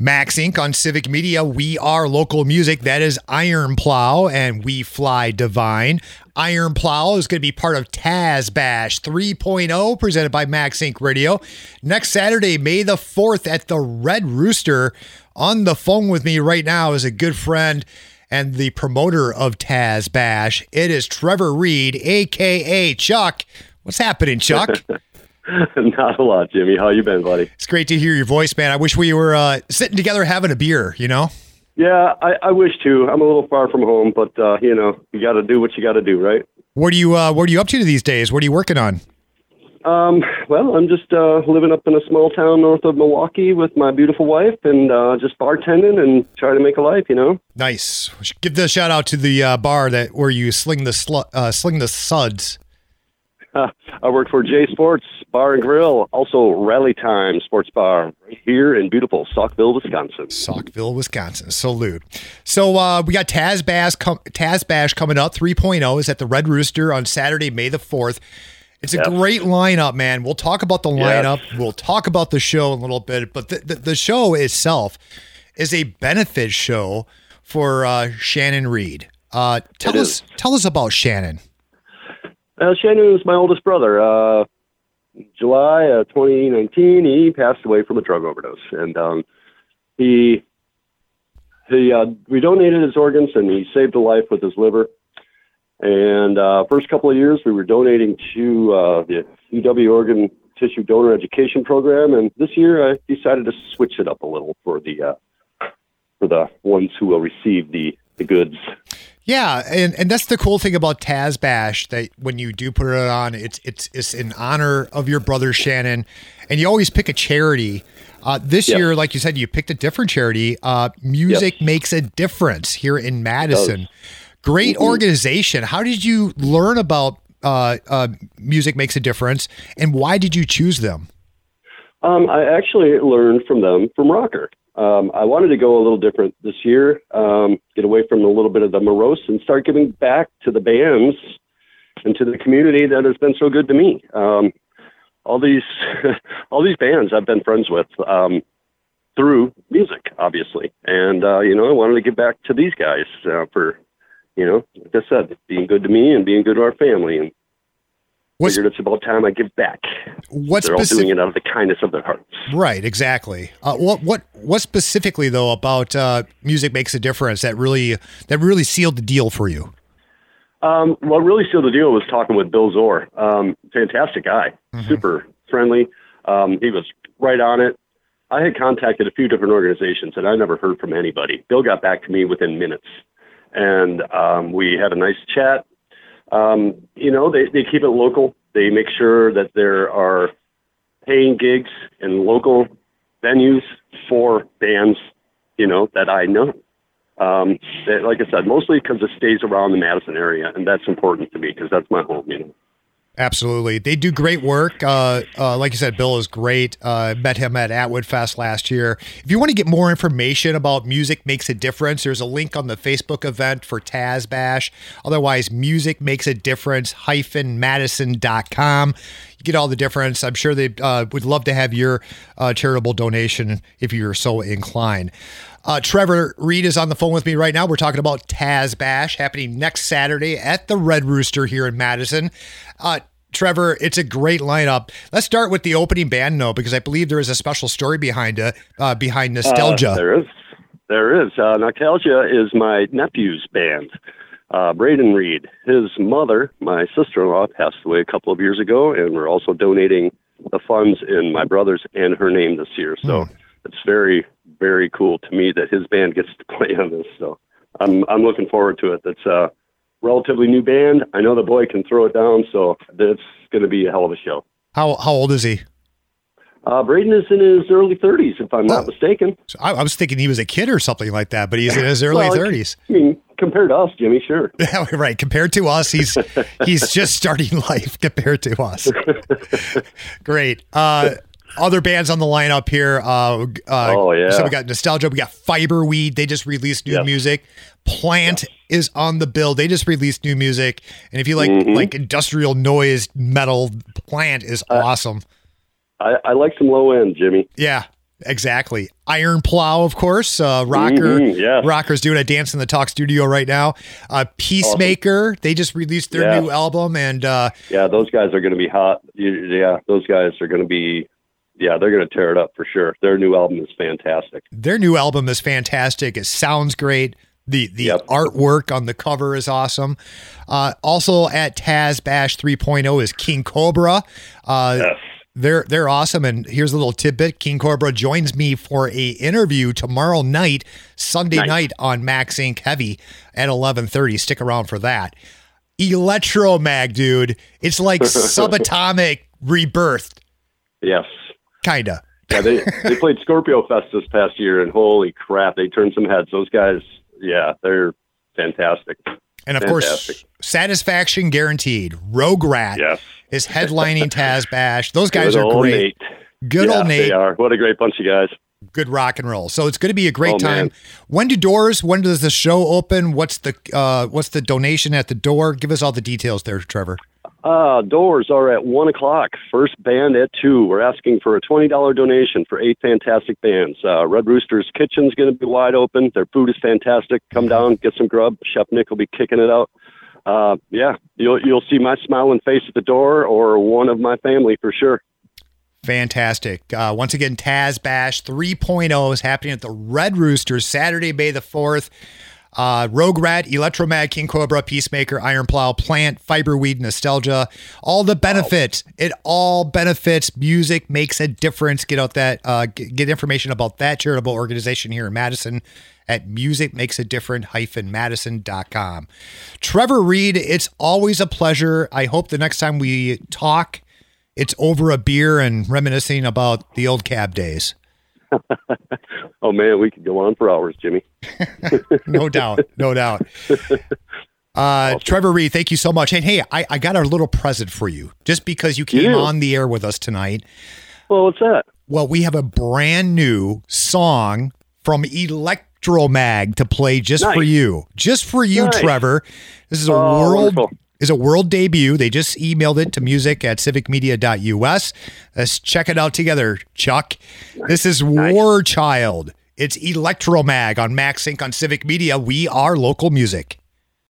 Max Inc. on Civic Media. We are local music. That is Iron Plow, and we fly divine. Iron Plow is going to be part of Taz Bash 3.0, presented by Max Inc. Radio. Next Saturday, May the 4th, at the Red Rooster. On the phone with me right now is a good friend and the promoter of Taz Bash. It is Trevor Reed, a.k.a. Chuck. What's happening, Chuck? Not a lot, Jimmy. How you been, buddy? It's great to hear your voice, man. I wish we were sitting together having a beer, you know? Yeah, I wish too. I'm a little far from home, but, you got to do what you got to do, right? What are you up to these days? What are you working on? Well, I'm just living up in a small town north of Milwaukee with my beautiful wife and just bartending and trying to make a life, Nice. We should give the shout out to the bar where you sling the suds. I work for J Sports Bar and Grill, also Rally Time Sports Bar, right here in beautiful Saukville, Wisconsin. Saukville, Wisconsin. Salute. So we got Taz Bash coming up. 3.0 is at the Red Rooster on Saturday, May the 4th. It's a great lineup, man. We'll talk about the lineup. Yes. We'll talk about the show in a little bit, but the show itself is a benefit show for Shannon Reed. Tell us about Shannon. Shannon is my oldest brother. July 2019, he passed away from a drug overdose, and we donated his organs, and he saved a life with his liver. And first couple of years, we were donating to the UW Organ Tissue Donor Education Program, and this year I decided to switch it up a little for the ones who will receive the goods. Yeah, and that's the cool thing about Taz Bash, that when you do put it on, it's in honor of your brother Shannon, and you always pick a charity. This year, like you said, you picked a different charity. Music Makes a Difference here in Madison. Great organization. How did you learn about Music Makes a Difference, and why did you choose them? I actually learned from them from Rocker. I wanted to go a little different this year, get away from a little bit of the morose and start giving back to the bands and to the community that has been so good to me. All these bands I've been friends with through music, obviously. And, I wanted to give back to these guys for, like I said, being good to me and being good to our family. And figured it's about time I give back. They're all doing it out of the kindness of their hearts. Right, exactly. What specifically though about Music Makes a Difference that really sealed the deal for you? What really sealed the deal was talking with Bill Zor. Fantastic guy, super friendly. He was right on it. I had contacted a few different organizations and I never heard from anybody. Bill got back to me within minutes, and we had a nice chat. They keep it local. They make sure that there are paying gigs in local venues for bands, that I know. Like I said, mostly because it stays around the Madison area, and that's important to me because that's my home, Absolutely. They do great work. Like you said, Bill is great. Met him at Atwood Fest last year. If you want to get more information about Music Makes a Difference, there's a link on the Facebook event for Taz Bash. Otherwise, Music Makes a Difference -Madison.com. You get all the difference. I'm sure they would love to have your charitable donation if you're so inclined. Trevor Reed is on the phone with me right now. We're talking about Taz Bash happening next Saturday at the Red Rooster here in Madison. Trevor, it's a great lineup. Let's start with the opening band, though, because I believe there is a special story behind it, behind Nostalgia. There is. Nostalgia is my nephew's band, Braden Reed. His mother, my sister-in-law, passed away a couple of years ago, and we're also donating the funds in my brother's and her name this year. So it's very, very cool to me that his band gets to play on this. So I'm looking forward to it. It's a relatively new band. I know the boy can throw it down, so it's going to be a hell of a show. How old is he? Braden is in his early 30s, if I'm not mistaken. So I was thinking he was a kid or something like that, but he's in his early 30s. I mean, compared to us, Jimmy, sure. Yeah, right. Compared to us, he's just starting life compared to us. Great. Other bands on the lineup here. So we got Nostalgia. We got Fiberweed. They just released new music. Plant is on the bill. They just released new music. And if you like industrial noise metal, Plant is awesome. I like some low end, Jimmy. Yeah. Exactly. Iron Plow, of course. Rocker. Yes. Rocker's doing a Dance in the Talk studio right now. Peacemaker. Awesome. They just released their new album. And yeah, those guys are going to be hot. Yeah, those guys are going to be, they're going to tear it up for sure. Their new album is fantastic. It sounds great. The artwork on the cover is awesome. Also at Taz Bash 3.0 is King Cobra. Yes. They're awesome. And here's a little tidbit. King Cobra joins me for a interview tomorrow night, Sunday night on Max Inc. Heavy at 11:30. Stick around for that. Electromag, dude. It's like Subatomic rebirthed. Yes. Kinda. Yeah, they played Scorpio Fest this past year, and holy crap, they turned some heads. Those guys, they're fantastic. And of course, Satisfaction Guaranteed. Rogue Rat is headlining Taz Bash. Those guys are great. Good old Nate. They are. What a great bunch of guys. Good rock and roll. So it's going to be a great time. Man. When does the show open? What's the donation at the door? Give us all the details there, Trevor. Doors are at 1:00. First band at 2:00. We're asking for a $20 donation for 8 fantastic bands. Red Rooster's Kitchen's going to be wide open. Their food is fantastic. Come down, get some grub. Chef Nick will be kicking it out. You'll see my smiling face at the door, or one of my family for sure. Fantastic. Once again, Taz Bash 3.0 is happening at the Red Roosters Saturday, May the 4th. Rogue Rat, Electromag, King Cobra, Peacemaker, Iron Plow, Plant, Fiberweed, Nostalgia, all the benefits. Wow. It all benefits. Music makes a difference. Get out that, get information about that charitable organization here in Madison at musicmakesadifferent-madison.com. Trevor Reed, it's always a pleasure. I hope the next time we talk, it's over a beer and reminiscing about the old cab days. Oh man, we could go on for hours, Jimmy. No doubt. Awesome. Trevor Reed, thank you so much. And hey, I got a little present for you just because you came on the air with us tonight. Well, what's that? Well, we have a brand new song from Electromag to play just for you. Just for you, Trevor. This is a world debut. They just emailed it to music@civicmedia.us. Let's check it out together, Chuck. This is War Child. It's Electromag on Max Inc. on Civic Media. We are local music.